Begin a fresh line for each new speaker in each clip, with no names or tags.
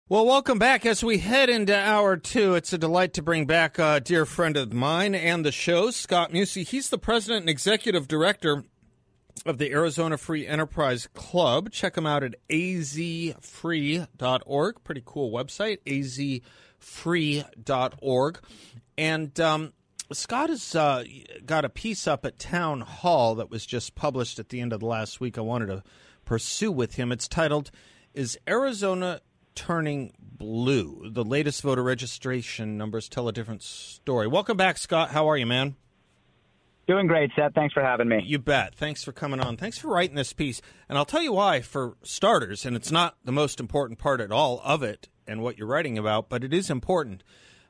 Well, welcome back as we head into hour two. It's a delight to bring back a dear friend of mine and the show, Scott Musi. He's the president and executive director of the Arizona Free Enterprise Club. Check him out at azfree.org. Pretty cool website, azfree.org. And Scott has got a piece up at Town Hall that was just published at the end of the last week I wanted to pursue with him. It's titled, "Is Arizona Turning Blue? The latest voter registration numbers tell a different story." Welcome back, Scott. How are you, man?
Doing great, Seth. Thanks for having me.
You bet. Thanks for coming on. Thanks for writing this piece. And I'll tell you why, for starters, and it's not the most important part at all of it and what you're writing about, but it is important.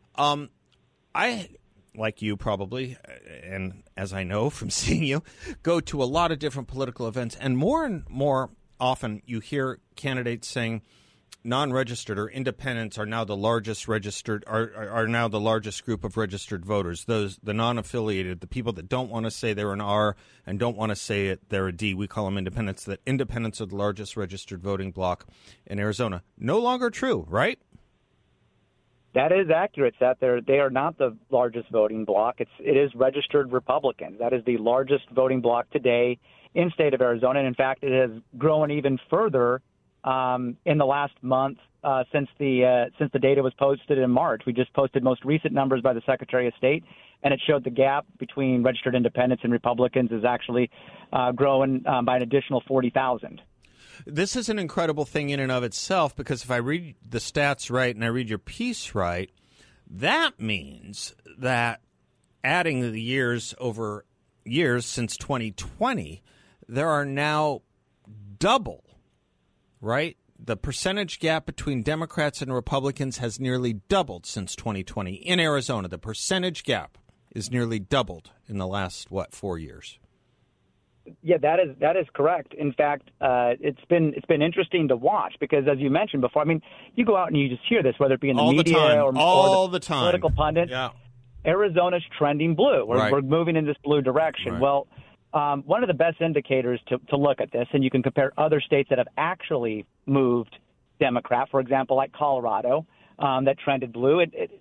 I, like you probably, and as I know from seeing you, go to a lot of different political events, and more often you hear candidates saying non-registered or independents are now the largest registered are now the largest group of registered voters. Those the non-affiliated, the people that don't want to say they're an R and don't want to say it they're a D. We call them independents. That independents are the largest registered voting bloc in Arizona. No longer true, right?
That is accurate, Seth. They are not the largest voting bloc. It is registered Republicans. That is the largest voting bloc today in state of Arizona. And in fact, it has grown even further in the last month since the data was posted in March. We just posted most recent numbers by the Secretary of State, and it showed the gap between registered independents and Republicans is actually growing by an additional 40,000.
This is an incredible thing in and of itself, because if I read the stats right and I read your piece right, that means that adding the years over years since 2020, there are now double. Right? The percentage gap between Democrats and Republicans has nearly doubled since 2020. In Arizona, the percentage gap is nearly doubled in the last, 4 years?
Yeah, that is correct. In fact, it's been interesting to watch because, as you mentioned before, I mean, you go out and you just hear this, whether it be in the media or the political pundits.
Yeah.
Arizona's trending blue. We're moving in this blue direction.
Right.
Well, one of the best indicators to look at this, and you can compare other states that have actually moved Democrat, for example, like Colorado, that trended blue.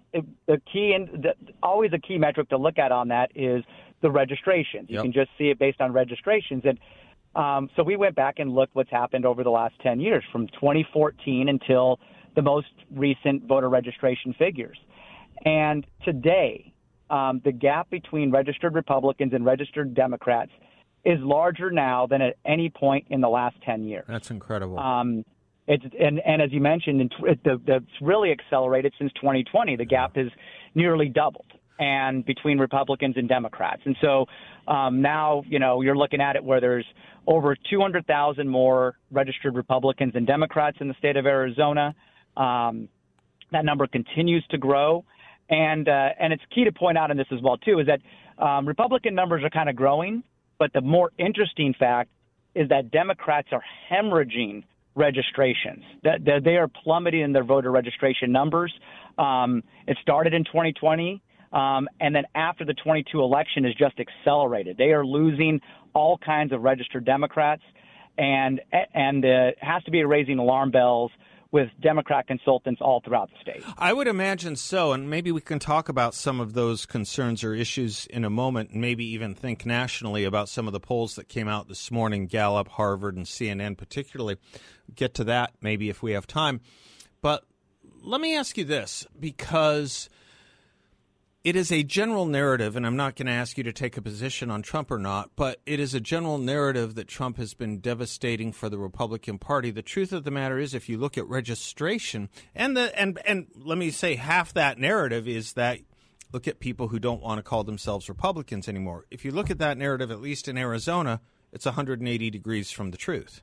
Always a key metric to look at on that is the registrations. You can just see it based on registrations. And so we went back and looked what's happened over the last 10 years, from 2014 until the most recent voter registration figures. And today, the gap between registered Republicans and registered Democrats is larger now than at any point in the last 10 years.
That's incredible.
And as you mentioned, it's really accelerated since 2020. The gap has nearly doubled, and between Republicans and Democrats. And so now, you're looking at it where there's over 200,000 more registered Republicans than Democrats in the state of Arizona. That number continues to grow. And it's key to point out in this as well, too, is that Republican numbers are kind of growing. But the more interesting fact is that Democrats are hemorrhaging registrations. That they are plummeting in their voter registration numbers. It started in 2020, and then after the 22 election is just accelerated. They are losing all kinds of registered Democrats, and it has to be raising alarm bells with Democrat consultants all throughout the state.
I would imagine so, and maybe we can talk about some of those concerns or issues in a moment, and maybe even think nationally about some of the polls that came out this morning, Gallup, Harvard, and CNN particularly. Get to that maybe if we have time. But let me ask you this, because it is a general narrative, and I'm not going to ask you to take a position on Trump or not, but it is a general narrative that Trump has been devastating for the Republican Party. The truth of the matter is, if you look at registration, and let me say half that narrative is that look at people who don't want to call themselves Republicans anymore. If you look at that narrative, at least in Arizona, it's 180 degrees from the truth.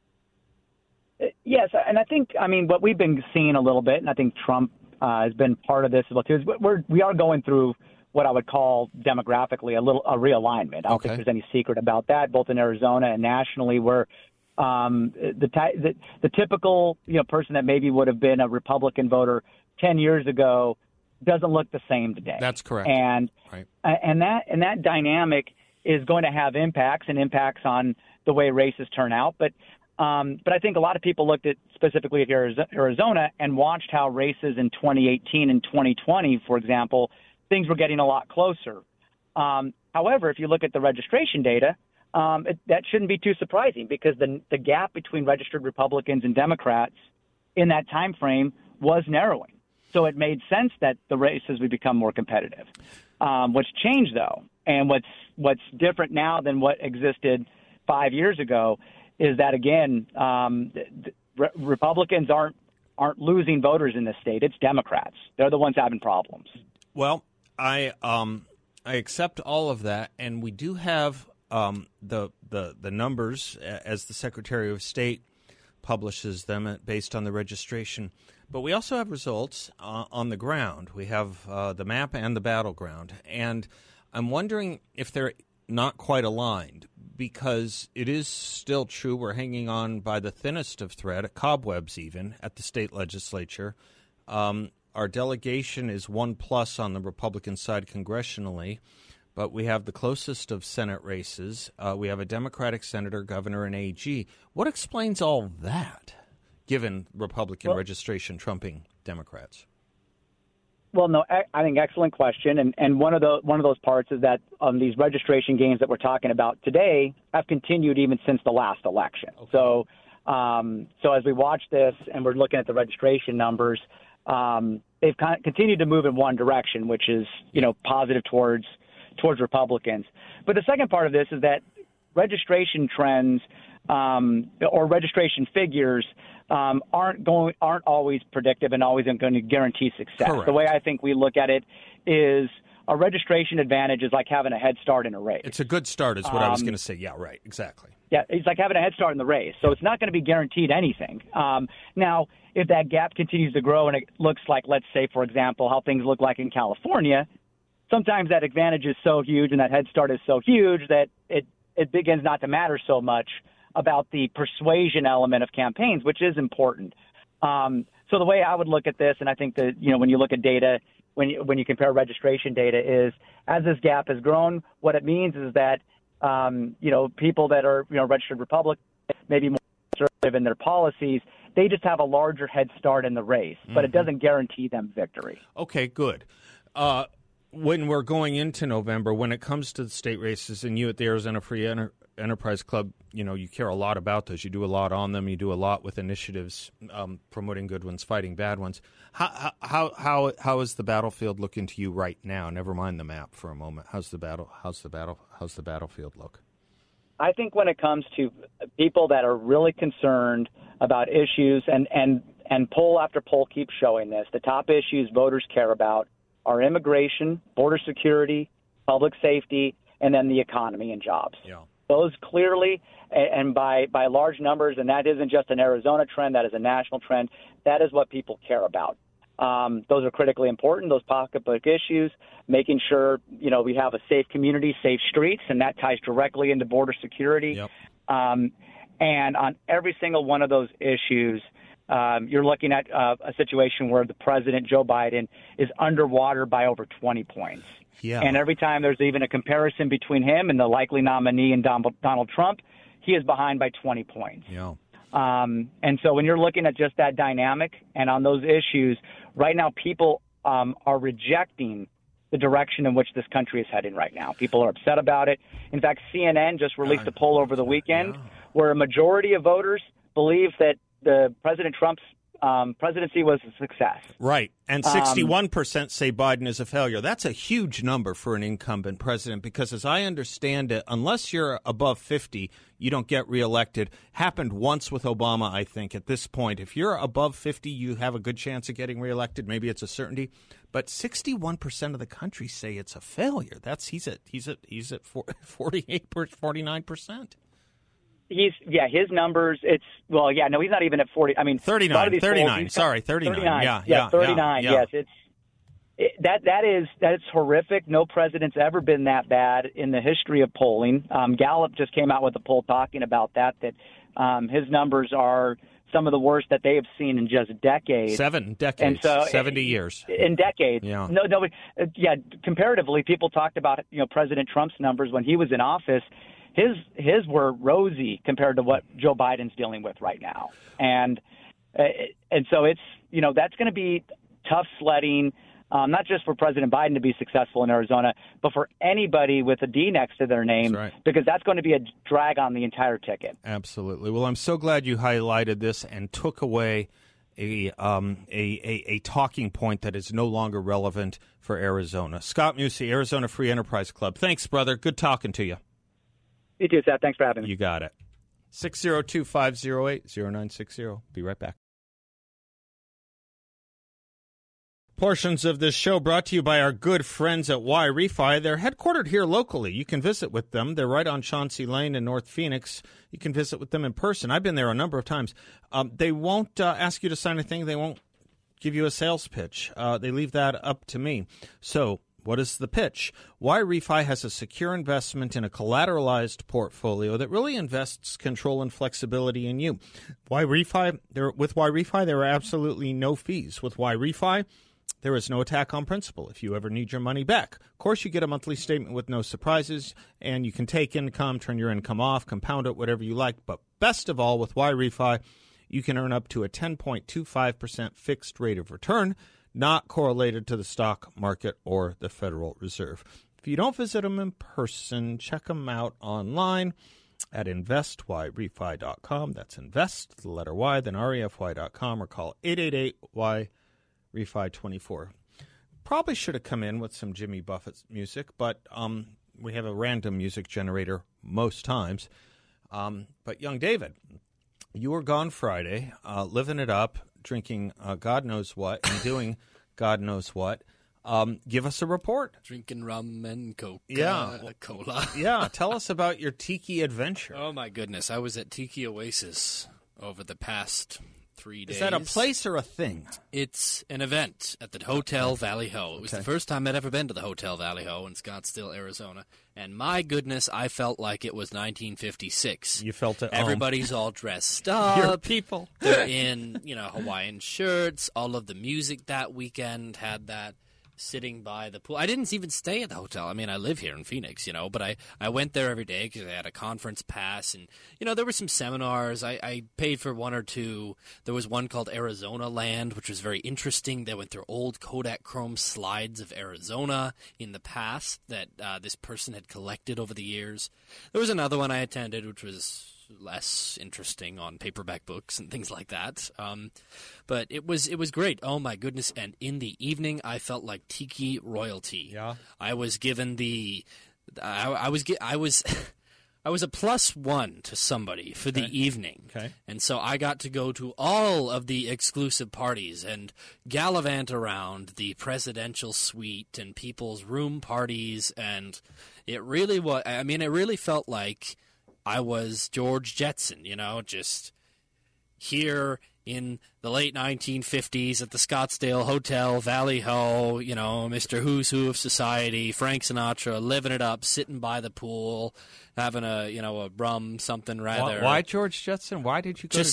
Yes, and I think, what we've been seeing a little bit, and I think Trump has been part of this as well too. We are going through what I would call demographically a realignment. I don't think there's any secret about that, both in Arizona and nationally, where the typical person that maybe would have been a Republican voter 10 years ago doesn't look the same today.
That's correct.
And that dynamic is going to have impacts on the way races turn out. But But I think a lot of people looked at specifically at Arizona and watched how races in 2018 and 2020, for example, things were getting a lot closer. However, if you look at the registration data, that shouldn't be too surprising because the gap between registered Republicans and Democrats in that time frame was narrowing. So it made sense that the races would become more competitive. What's changed, though, and what's different now than what existed 5 years ago is that, again, Republicans aren't losing voters in this state. It's Democrats. They're the ones having problems.
Well, I accept all of that, and we do have the numbers as the Secretary of State publishes them based on the registration. But we also have results on the ground. We have the map and the battleground. And I'm wondering if they're not quite aligned, because it is still true we're hanging on by the thinnest of thread, at cobwebs even, at the state legislature. Our delegation is 1+ on the Republican side congressionally, but we have the closest of Senate races. We have a Democratic senator, governor, and AG. What explains all that, given Republican registration trumping Democrats?
Well, no, I think excellent question, and one of those parts is that these registration gains that we're talking about today have continued even since the last election. Okay. So as we watch this and we're looking at the registration numbers, they've continued to move in one direction, which is positive towards Republicans. But the second part of this is that registration trends or registration figures aren't always predictive and always going to guarantee success.
Correct.
The way I think we look at it is a registration advantage is like having a head start in a race.
It's a good start is what I was going to say. Yeah, right. Exactly.
Yeah, it's like having a head start in the race. So it's not going to be guaranteed anything. Now, if that gap continues to grow and it looks like, let's say, for example, how things look like in California, sometimes that advantage is so huge and that head start is so huge that it begins not to matter so much about the persuasion element of campaigns, which is important. So the way I would look at this, and I think that when you look at data, when you compare registration data, is as this gap has grown, what it means is that people that are registered Republicans, maybe more conservative in their policies, they just have a larger head start in the race, but it doesn't guarantee them victory.
Okay, good. When we're going into November, when it comes to the state races, and you at the Arizona Free Enterprise Club, you care a lot about those. You do a lot on them. You do a lot with initiatives, promoting good ones, fighting bad ones. How is the battlefield looking to you right now? Never mind the map for a moment. How's the battlefield look?
I think when it comes to people that are really concerned about issues, and poll after poll keeps showing this, the top issues voters care about are immigration, border security, public safety, and then the economy and jobs.
Yeah.
Those clearly, and by large numbers, and that isn't just an Arizona trend, that is a national trend, that is what people care about. Those are critically important, those pocketbook issues, making sure, we have a safe community, safe streets, and that ties directly into border security.
Yep.
And on every single one of those issues, you're looking at a situation where the president, Joe Biden, is underwater by over 20 points.
Yeah.
And every time there's even a comparison between him and the likely nominee and Donald Trump, he is behind by 20 points.
Yeah.
And so when you're looking at just that dynamic and on those issues, right now people are rejecting the direction in which this country is heading right now. People are upset about it. In fact, CNN just released a poll over the weekend where a majority of voters believe that the President Trump's presidency was a success.
Right. And 61% say Biden is a failure. That's a huge number for an incumbent president because, as I understand it, unless you're above 50, you don't get reelected. Happened once with Obama, I think, at this point. If you're above 50, you have a good chance of getting reelected. Maybe it's a certainty. But 61% of the country say it's a failure. He's at 49%.
His numbers, he's not even at 40. I mean,
39. 39.
Polls,
Sorry, 39.
39.
Yeah,
39.
Yeah.
Yes, that's horrific. No president's ever been that bad in the history of polling. Gallup just came out with a poll talking about that his numbers are some of the worst that they have seen in just decades.
7 decades. And so 70 years.
In decades.
Yeah.
Comparatively, people talked about President Trump's numbers when he was in office. his were rosy compared to what Joe Biden's dealing with right now. And so it's, that's going to be tough sledding, not just for President Biden to be successful in Arizona, but for anybody with a D next to their name, because that's going to be a drag on the entire ticket.
Absolutely. Well, I'm so glad you highlighted this and took away a talking point that is no longer relevant for Arizona. Scott Musi, Arizona Free Enterprise Club. Thanks, brother. Good talking to you.
You too, Seth. Thanks for having me.
You got it. 602-508-0960. Be right back. Portions of this show brought to you by our good friends at Y-Refi. They're headquartered here locally. You can visit with them. They're right on Chauncey Lane in North Phoenix. You can visit with them in person. I've been there a number of times. They won't ask you to sign anything. They won't give you a sales pitch. They leave that up to me. So what is the pitch? Y-Refi has a secure investment in a collateralized portfolio that really invests control and flexibility in you. With Y-Refi, there are absolutely no fees. With Y-Refi, there is no attack on principal if you ever need your money back. Of course, you get a monthly statement with no surprises, and you can take income, turn your income off, compound it, whatever you like. But best of all, with Y-Refi, you can earn up to a 10.25% fixed rate of return, not correlated to the stock market or the Federal Reserve. If you don't visit them in person, check them out online at investyrefi.com. That's invest, the letter Y, then refy.com, or call 888-Y. Refi 24. Probably should have come in with some Jimmy Buffett music, but we have a random music generator most times. But young David, you were gone Friday, living it up, drinking God knows what and doing God knows what. Give us a report.
Drinking rum and Cola.
Yeah, tell us about your tiki adventure.
Oh, my goodness. I was at Tiki Oasis over the past 3 days.
Is that a place or a thing?
It's an event at the Hotel Valley Ho. It was the first time I'd ever been to the Hotel Valley Ho in Scottsdale, Arizona. And my goodness, I felt like it was 1956.
You felt it.
Everybody's all dressed up.
Your people.
They're in, Hawaiian shirts. All of the music that weekend had that. Sitting by the pool. I didn't even stay at the hotel. I mean, I live here in Phoenix, but I went there every day because I had a conference pass. And, there were some seminars. I paid for one or two. There was one called Arizona Land, which was very interesting. They went through old Kodachrome slides of Arizona in the past that this person had collected over the years. There was another one I attended, which was less interesting on paperback books and things like that. But it was great. Oh my goodness. And in the evening I felt like tiki royalty.
Yeah.
I was given I was a +1 to somebody for the evening.
Okay.
And so I got to go to all of the exclusive parties and gallivant around the presidential suite and people's room parties, and it really felt like I was George Jetson, just here in the late 1950s at the Scottsdale Hotel, Valley Ho, Mr. Who's Who of society, Frank Sinatra, living it up, sitting by the pool, having a rum something rather.
Why George Jetson? Why did you go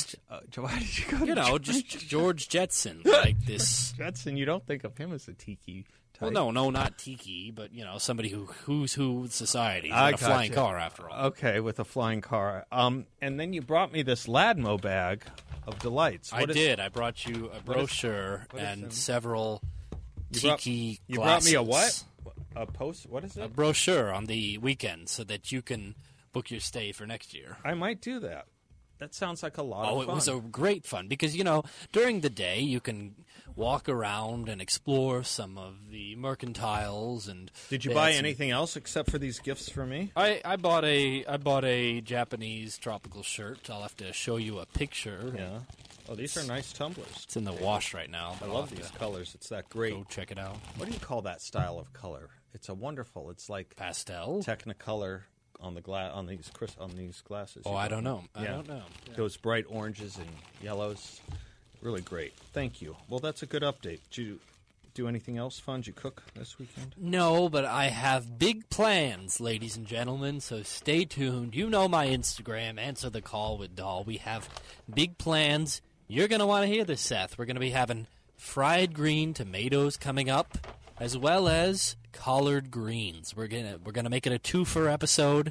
just George Jetson, like this.
Jetson, you don't think of him as a tiki type.
Well, no, not tiki, but, somebody who's who with society. He's got a flying car, after all.
Okay, with a flying car. And then you brought me this Ladmo bag of delights.
I did. I brought you a brochure and several tiki glasses.
You brought me a what? A post? What is it?
A brochure on the weekend so that you can book your stay for next year.
I might do that. That sounds like a lot of fun.
Oh, it was a great fun because, during the day you can walk around and explore some of the mercantiles. And
did you buy anything else except for these gifts for me?
I bought a Japanese tropical shirt. I'll have to show you a picture.
Yeah. Oh, these are nice tumblers.
It's in the wash right now.
I love these colors. It's that great.
Go check it out.
What do you call that style of color? It's it's like
pastel,
Technicolor. On these glasses.
Oh, I don't know. I don't know.
Yeah. Those bright oranges and yellows. Really great. Thank you. Well, that's a good update. Did you do anything else fun? Did you cook this weekend?
No, but I have big plans, ladies and gentlemen, so stay tuned. You know my Instagram, Answer the Call with Dahl. We have big plans. You're going to want to hear this, Seth. We're going to be having fried green tomatoes coming up, as well as collard greens. We're gonna make it a twofer episode.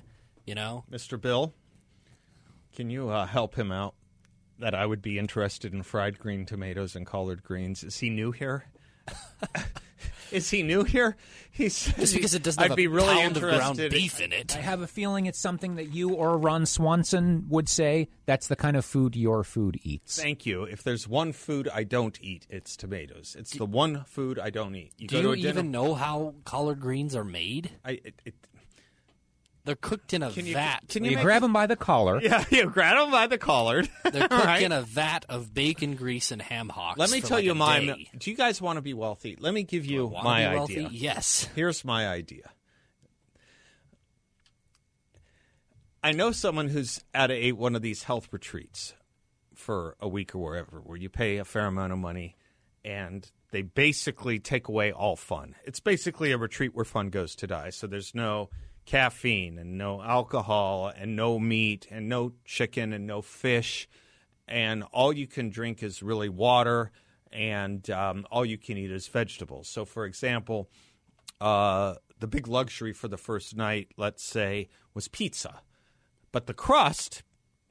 you know?
Mr. Bill, can you help him out? That I would be interested in fried green tomatoes and collard greens. Is he new here? Is he new here?
Just because it doesn't have
I'd be
a
really
pound of ground
interested
beef in it.
I have a feeling it's something that you or Ron Swanson would say. That's the kind of food your food eats.
Thank you. If there's one food I don't eat, it's tomatoes. It's the one food I don't eat.
Do you even know how collard greens are made? They're cooked in a vat.
You grab them by the collar.
Yeah, you grab them by the collar.
They're cooked in a vat of bacon grease and ham hocks.
Let me
for
tell
like
you
a
my.
day.
Do you guys want to be wealthy? Let me give you
Do I wanna
my
be wealthy?
idea.
Yes.
Here's my idea. I know someone who's at one of these health retreats for a week or wherever, where you pay a fair amount of money, and they basically take away all fun. It's basically a retreat where fun goes to die. So there's no caffeine and no alcohol and no meat and no chicken and no fish, and all you can drink is really water, and all you can eat is vegetables. So, for example, the big luxury for the first night, let's say, was pizza. But the crust,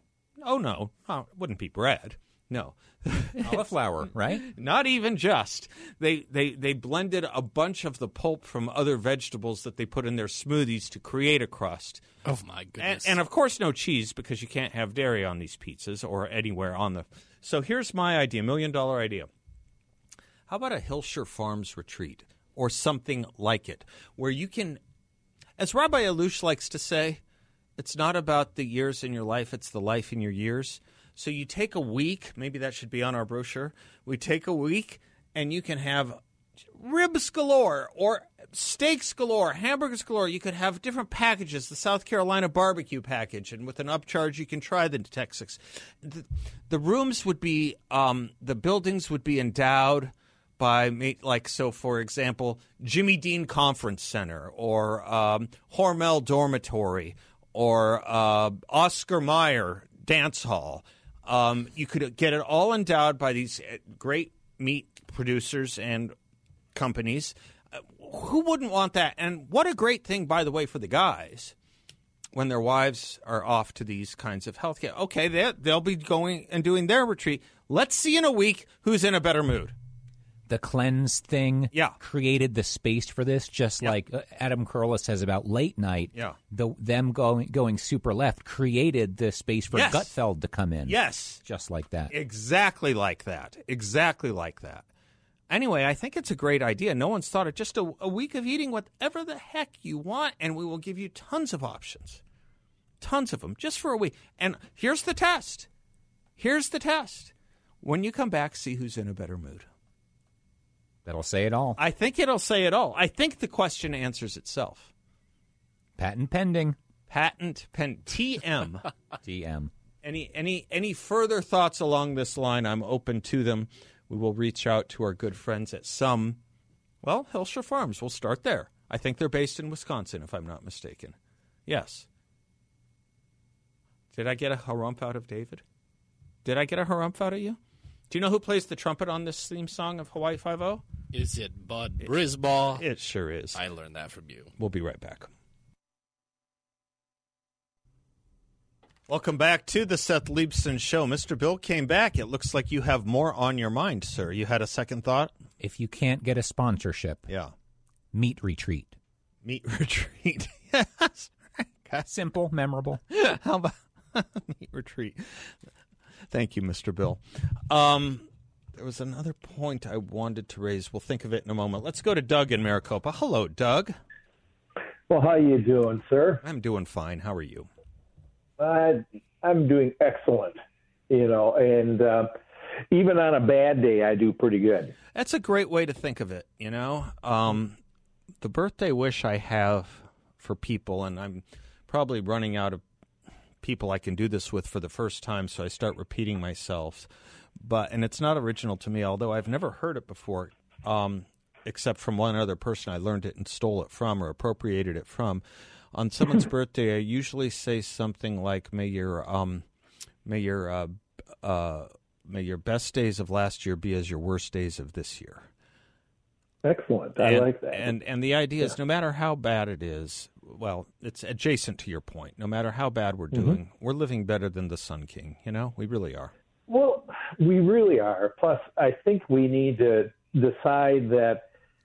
it wouldn't be bread. No.
Cauliflower, right?
Not even just. They blended a bunch of the pulp from other vegetables that they put in their smoothies to create a crust.
Oh, my goodness.
And of course, no cheese, because you can't have dairy on these pizzas or anywhere on the... So here's my idea, $1 million idea. How about a Hillshire Farms retreat or something like it, where you can, as Rabbi Alush likes to say, it's not about the years in your life, it's the life in your years. So you take a week, maybe that should be on our brochure. We take a week, and you can have ribs galore or steaks galore, hamburgers galore. You could have different packages, the South Carolina barbecue package, and with an upcharge, you can try the Texas. The rooms would be, the buildings would be endowed by, so for example, Jimmy Dean Conference Center or Hormel Dormitory or Oscar Mayer Dance Hall. You could get it all endowed by these great meat producers and companies. Who wouldn't want that? And what a great thing, by the way, for the guys when their wives are off to these kinds of health care. Okay, they'll be going and doing their retreat. Let's see in a week who's in a better mood.
The cleanse thing created the space for this, just like Adam Carolla says about late night.
Yeah.
Them going super left created the space for Gutfeld to come in.
Yes.
Just like that.
Exactly like that. Exactly like that. Anyway, I think it's a great idea. No one's thought of just a week of eating whatever the heck you want, and we will give you tons of options. Tons of them, just for a week. And here's the test. Here's the test. When you come back, see who's in a better mood.
That'll say it all.
I think it'll say it all. I think the question answers itself.
Patent pending.
TM.
TM.
Any further thoughts along this line, I'm open to them. We will reach out to our good friends at Hillshire Farms. We'll start there. I think they're based in Wisconsin, if I'm not mistaken. Yes. Did I get a harumph out of David? Did I get a harumph out of you? Do you know who plays the trumpet on this theme song of Hawaii Five-0?
Is it Bud Brisbaugh?
It sure is.
I learned that from you.
We'll be right back. Welcome back to the Seth Leibsohn Show. Mr. Bill came back. It looks like you have more on your mind, sir. You had a second thought?
If you can't get a sponsorship, meat retreat.
Meat retreat. Yes.
Simple, memorable.
How about meat retreat? Thank you, Mr. Bill. There was another point I wanted to raise. We'll think of it in a moment. Let's go to Doug in Maricopa. Hello, Doug.
Well, how you doing, sir?
I'm doing fine. How are you?
I'm doing excellent, and even on a bad day, I do pretty good.
That's a great way to think of it, The birthday wish I have for people, and I'm probably running out of people I can do this with for the first time, so I start repeating myself. And it's not original to me, although I've never heard it before, except from one other person I learned it and stole it from or appropriated it from. On someone's birthday, I usually say something like, may your best days of last year be as your worst days of this year.
Excellent. I like that.
And the idea is, no matter how bad it is, well, it's adjacent to your point. No matter how bad we're doing, we're living better than the Sun King. We really are.
Well, we really are. Plus, I think we need to decide that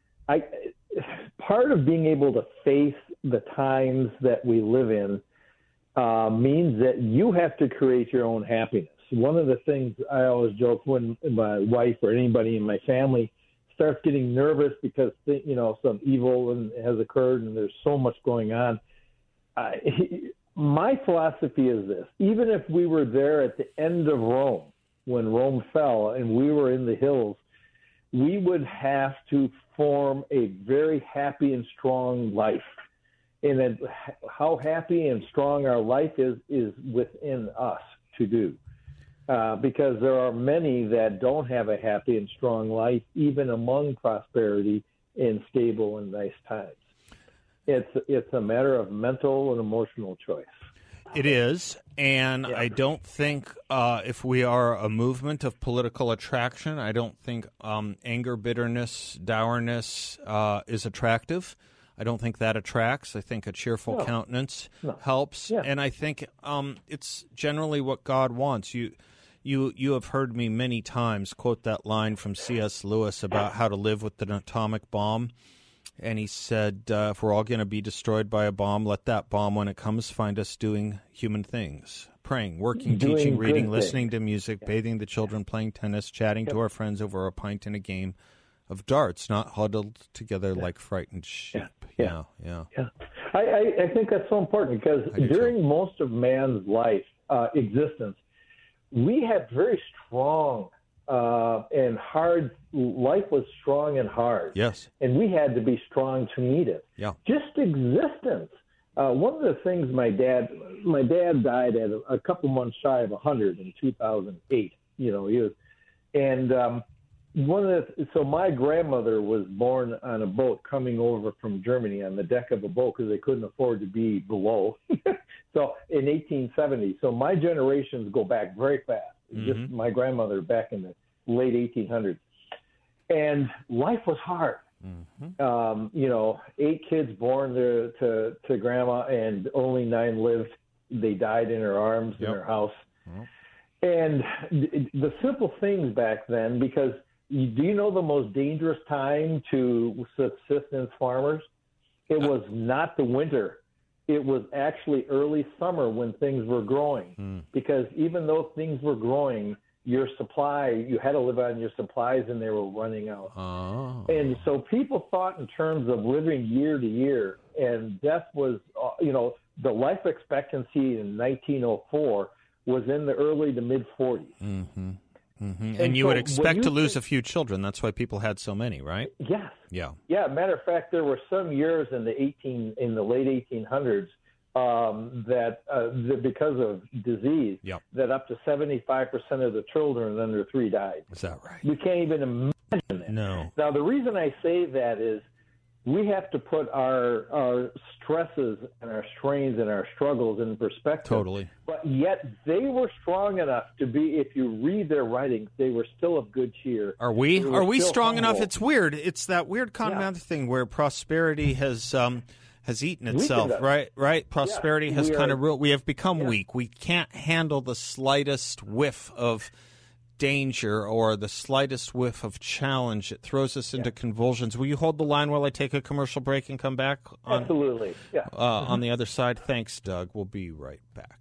part of being able to face the times that we live in means that you have to create your own happiness. One of the things I always joke when my wife or anybody in my family starts getting nervous because some evil has occurred and there's so much going on. My philosophy is this: even if we were there at the end of Rome, when Rome fell and we were in the hills, we would have to form a very happy and strong life. And then how happy and strong our life is within us to do. Because there are many that don't have a happy and strong life, even among prosperity and stable and nice times. It's a matter of mental and emotional choice.
It is, and I don't think if we are a movement of political attraction, I don't think anger, bitterness, dourness is attractive. I don't think that attracts. I think a cheerful countenance helps, and I think it's generally what God wants. You have heard me many times quote that line from C.S. Lewis about how to live with an atomic bomb. And he said, if we're all going to be destroyed by a bomb, let that bomb, when it comes, find us doing human things. Praying, working, teaching, reading, listening to music, bathing the children, playing tennis, chatting to our friends over a pint in a game of darts, not huddled together like frightened sheep. Yeah.
I think that's so important because during most of man's life, existence, we had very strong and hard. Life was strong and hard.
Yes.
And we had to be strong to meet it.
Yeah.
Just existence. One of the things my dad died at a couple months shy of 100 in 2008. He was, and so my grandmother was born on a boat coming over from Germany on the deck of a boat because they couldn't afford to be below. So in 1870. So my generations go back very fast. Just my grandmother back in the late 1800s. And life was hard. 8 kids born to grandma, and only 9 lived. They died in her arms in her house. And the simple things back then, because do you know the most dangerous time to subsistence farmers? It was not the winter. It was actually early summer when things were growing. Because even though things were growing, your supply, you had to live on your supplies, and they were running out. And so people thought in terms of living year to year, and death was, the life expectancy in 1904 was in the early to mid 40s.
And you would expect to lose a few children. That's why people had so many, right?
Yes.
Yeah.
Matter of fact, there were some years in the late 1800s that because of disease, that up to 75% of the children under 3 died.
Is that right?
We can't even imagine that.
No.
Now, the reason I say that is we have to put our stresses and our strains and our struggles in perspective.
Totally.
But yet they were strong enough to be, if you read their writings, they were still of good cheer.
Are we? Are we strong enough? It's weird. It's that weird Conrad thing where prosperity has eaten itself, right? Prosperity has kind of ruled. We have become weak. We can't handle the slightest whiff of danger or the slightest whiff of challenge. It throws us into convulsions. Will you hold the line while I take a commercial break and come back?
Absolutely.
On the other side. Thanks, Doug. We'll be right back.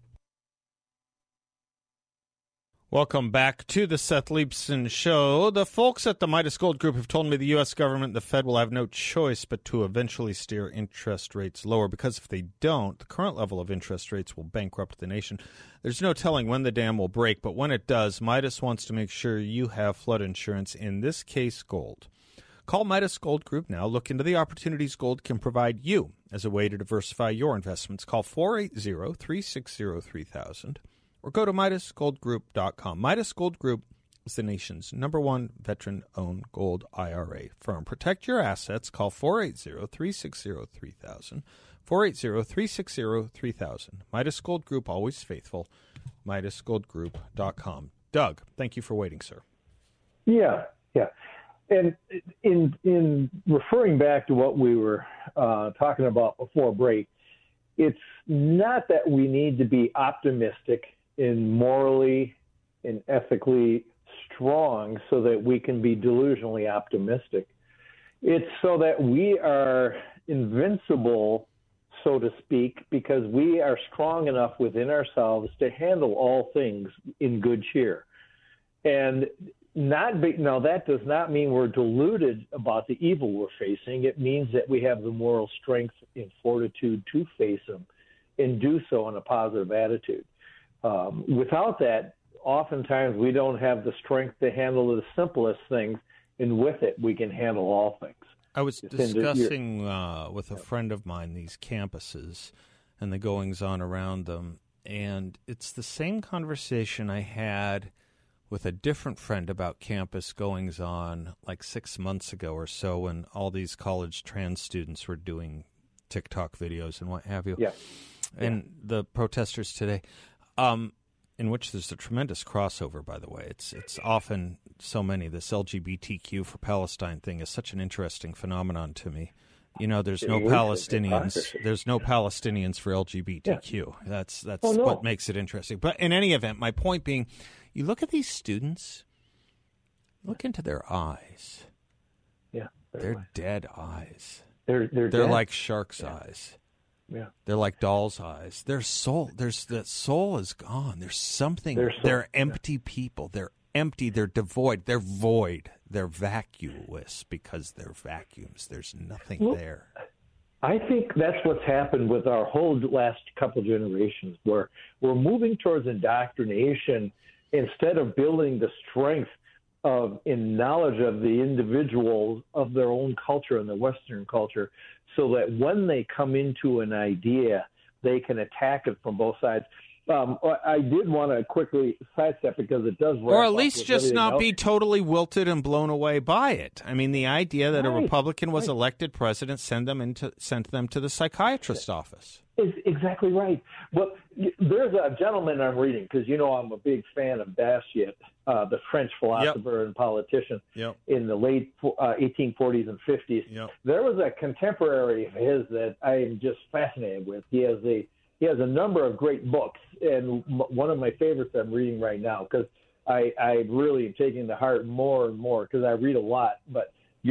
Welcome back to the Seth Leibsohn Show. The folks at the Midas Gold Group have told me the U.S. government and the Fed will have no choice but to eventually steer interest rates lower, because if they don't, the current level of interest rates will bankrupt the nation. There's no telling when the dam will break, but when it does, Midas wants to make sure you have flood insurance, in this case, gold. Call Midas Gold Group now. Look into the opportunities gold can provide you as a way to diversify your investments. Call 480-360-3000. Or go to MidasGoldGroup.com. Midas Gold Group is the nation's #1 veteran-owned gold IRA firm. Protect your assets. Call 480-360-3000. 480-360-3000. Midas Gold Group, always faithful. MidasGoldGroup.com. Doug, thank you for waiting, sir.
Yeah. And in referring back to what we were talking about before break, it's not that we need to be optimistic and morally and ethically strong so that we can be delusionally optimistic. It's so that we are invincible, so to speak, because we are strong enough within ourselves to handle all things in good cheer. And now that does not mean we're deluded about the evil we're facing. It means that we have the moral strength and fortitude to face them and do so in a positive attitude. Without that, oftentimes we don't have the strength to handle the simplest things, and with it, we can handle all things.
I was discussing with a friend of mine these campuses and the goings-on around them, and it's the same conversation I had with a different friend about campus goings-on like 6 months ago or so, when all these college trans students were doing TikTok videos and what have you.
Yeah.
And the protesters today, in which there's a tremendous crossover, by the way. It's often so many. This LGBTQ for Palestine thing is such an interesting phenomenon to me. You know, there's no Palestinians. There's no Palestinians for LGBTQ. Yeah. That's what makes it interesting. But in any event, my point being, you look at these students, look into their eyes.
Yeah,
they're dead eyes.
They're
dead. Like sharks' eyes.
Yeah,
they're like doll's eyes. Their soul, that soul is gone. There's something. They're empty people. They're empty. They're devoid. They're void. They're vacuoless because they're vacuums. There's nothing there.
I think that's what's happened with our whole last couple generations, where we're moving towards indoctrination instead of building the strength in knowledge of the individuals of their own culture and the Western culture, so that when they come into an idea, they can attack it from both sides. I did want to quickly sidestep because it does.
Or at least just not be totally wilted and blown away by it. I mean, the idea that a Republican was elected president sent them to the psychiatrist's office.
Is exactly right. Well, there's a gentleman I'm reading, because you know I'm a big fan of Dacier, the French philosopher and politician in the late 1840s and 50s.
Yep.
There was a contemporary of his that I am just fascinated with. He has a number of great books, and one of my favorites I'm reading right now, because I really am taking to heart more and more, because I read a lot, but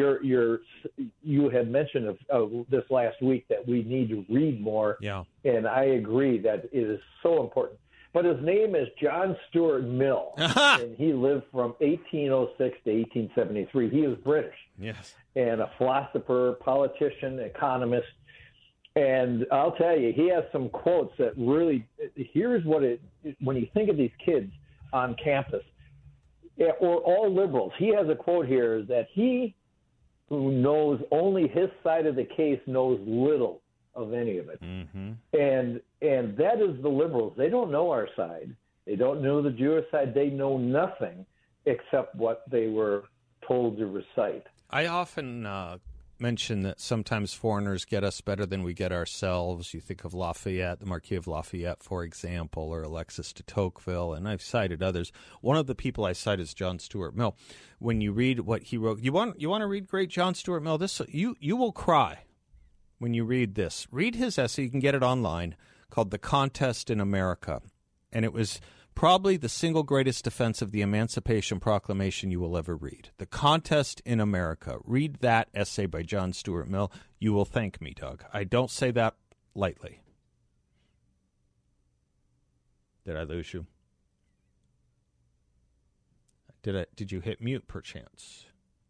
you had mentioned of this last week that we need to read more, and I agree that it is so important. But his name is John Stuart Mill, and he lived from 1806 to 1873. He is British, and a philosopher, politician, economist. And I'll tell you, he has some quotes that really, here's what when you think of these kids on campus, or all liberals, he has a quote here that he who knows only his side of the case knows little of any of it.
Mm-hmm.
And that is the liberals. They don't know our side. They don't know the Jewish side. They know nothing except what they were told to recite.
I often mention that sometimes foreigners get us better than we get ourselves. You think of Lafayette, the Marquis of Lafayette, for example, or Alexis de Tocqueville, and I've cited others. One of the people I cite is John Stuart Mill. When you read what he wrote, you want to read great John Stuart Mill? This you will cry when you read this. Read his essay. You can get it online, called "The Contest in America," and it was probably the single greatest defense of the Emancipation Proclamation you will ever read. The Contest in America. Read that essay by John Stuart Mill. You will thank me, Doug. I don't say that lightly. Did I lose you? Did you hit mute, perchance?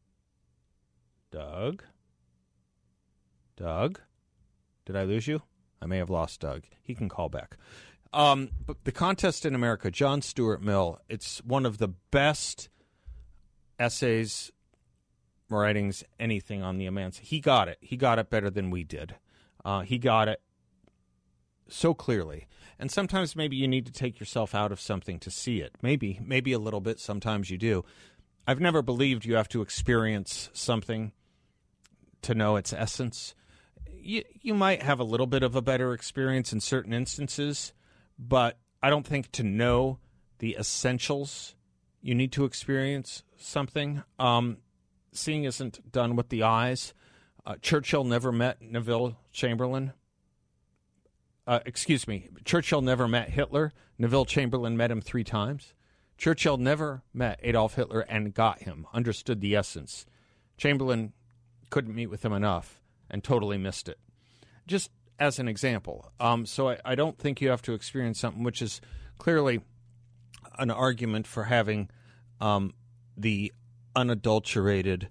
Doug? Doug? Did I lose you? I may have lost Doug. He can call back. But The Contest in America, John Stuart Mill, it's one of the best essays, writings, anything on the Emancipation. He got it. He got it better than we did. He got it so clearly. And sometimes maybe you need to take yourself out of something to see it. Maybe a little bit. Sometimes you do. I've never believed you have to experience something to know its essence. You might have a little bit of a better experience in certain instances, but I don't think to know the essentials, you need to experience something. seeing isn't done with the eyes. Churchill never met Neville Chamberlain. Churchill never met Hitler. Neville Chamberlain met him 3 times. Churchill never met Adolf Hitler and got him, understood the essence. Chamberlain couldn't meet with him enough and totally missed it. Just as an example. So I don't think you have to experience something which is clearly an argument for having the unadulterated,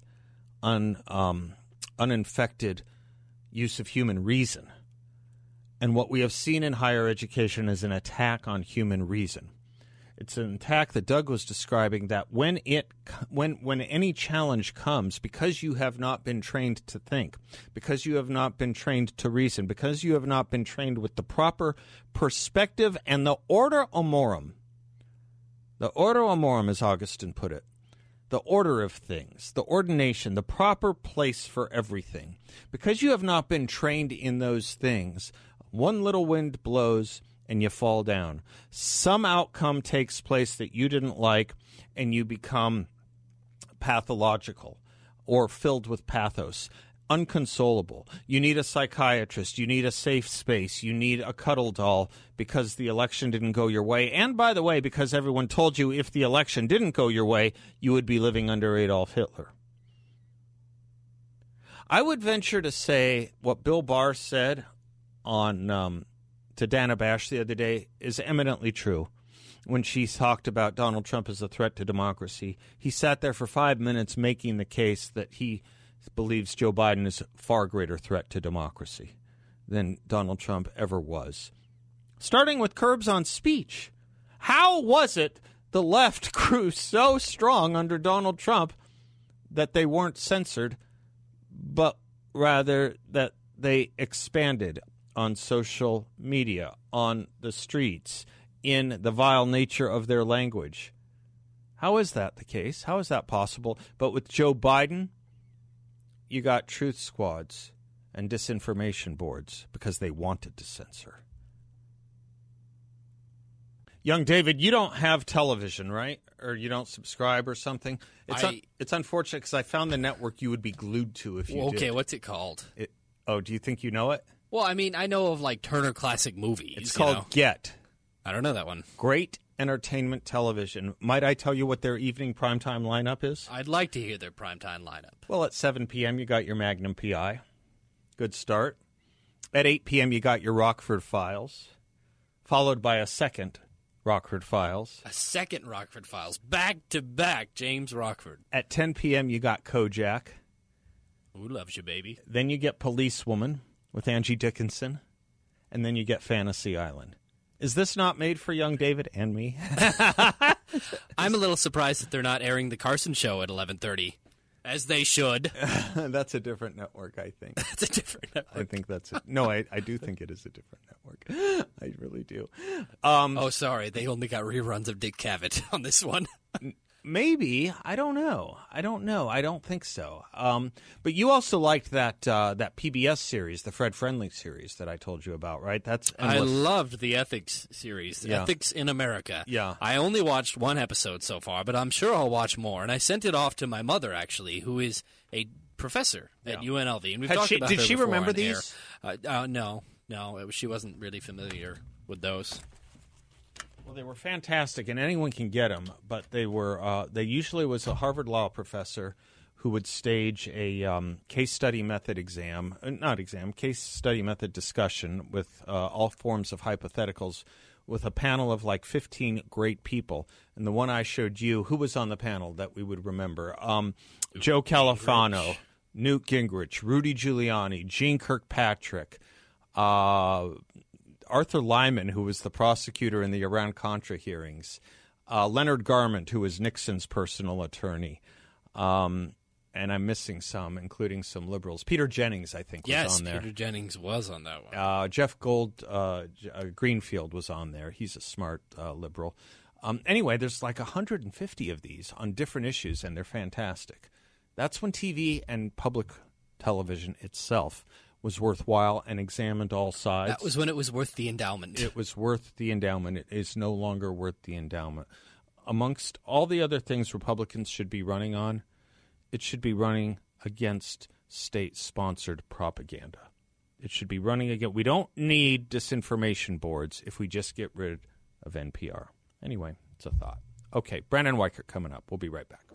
uninfected use of human reason. And what we have seen in higher education is an attack on human reason. It's an attack that Doug was describing, that when any challenge comes, because you have not been trained to think, because you have not been trained to reason, because you have not been trained with the proper perspective and the order amorum. The order amorum, as Augustine put it, the order of things, the ordination, the proper place for everything. Because you have not been trained in those things, one little wind blows and you fall down. Some outcome takes place that you didn't like, and you become pathological or filled with pathos, unconsolable. You need a psychiatrist. You need a safe space. You need a cuddle doll because the election didn't go your way. And by the way, because everyone told you if the election didn't go your way, you would be living under Adolf Hitler. I would venture to say what Bill Barr said on to Dana Bash the other day is eminently true. When she talked about Donald Trump as a threat to democracy, he sat there for 5 minutes making the case that he believes Joe Biden is a far greater threat to democracy than Donald Trump ever was. Starting with curbs on speech. How was it the left grew so strong under Donald Trump that they weren't censored, but rather that they expanded on social media, on the streets, in the vile nature of their language? How is that the case? How is that possible? But with Joe Biden, you got truth squads and disinformation boards because they wanted to censor. Young David, you don't have television, right? Or you don't subscribe or something? It's unfortunate because I found the network you would be glued to if you did.
Okay, what's it called?
Do you think you know it?
Well, I mean, I know of like Turner Classic Movies.
It's called Get.
I don't know that one.
Great entertainment television. Might I tell you what their evening primetime lineup is?
I'd like to hear their primetime lineup.
Well, at 7 p.m. you got your Magnum P.I. Good start. At 8 p.m. you got your Rockford Files, followed by a second Rockford Files.
A second Rockford Files. Back to back, James Rockford.
At 10 p.m. you got Kojak.
Who loves you, baby?
Then you get Policewoman with Angie Dickinson. And then you get Fantasy Island. Is this not made for young David and me?
I'm a little surprised that they're not airing the Carson Show at 11:30, as they should.
That's a different network, I think.
That's a different network.
I think that's it. No, I do think it is a different network. I really do.
Sorry. They only got reruns of Dick Cavett on this one.
Maybe. I don't know. I don't think so. But you also liked that PBS series, the Fred Friendly series that I told you about, right?
I loved the Ethics series, Ethics in America.
Yeah.
I only watched one episode so far, but I'm sure I'll watch more. And I sent it off to my mother, actually, who is a professor at UNLV. And we've talked about
did
her
she
before
remember
on
these?
Air. No. She wasn't really familiar with those.
Well, they were fantastic, and anyone can get them. But they were usually was a Harvard law professor who would stage a case study method case study method discussion with all forms of hypotheticals, with a panel of like 15 great people. And the one I showed you, who was on the panel that we would remember? Joe Califano, Newt Gingrich, Rudy Giuliani, Gene Kirkpatrick. Arthur Lyman, who was the prosecutor in the Iran-Contra hearings, Leonard Garment, who was Nixon's personal attorney, and I'm missing some, including some liberals. Peter Jennings, I think, was on there.
Yes, Peter Jennings was on that one.
Jeff Greenfield was on there. He's a smart liberal. Anyway, there's like 150 of these on different issues, and they're fantastic. That's when TV and public television itself was worthwhile and examined all sides.
That was when it was worth the endowment.
It was worth the endowment. It is no longer worth the endowment. Amongst all the other things Republicans should be running on it should be running against state-sponsored propaganda. It should be running against... We don't need disinformation boards if we just get rid of NPR. Anyway, it's a thought. Okay, Brandon Weichert coming up. We'll be right back.